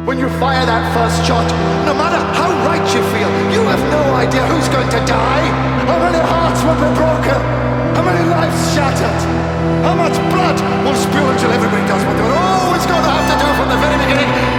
When you fire that first shot, no matter how right you feel, you have no idea who's going to die. How many hearts will be broken? How many lives shattered? How much blood will spill until everybody does what they're always going to have to do from the very beginning?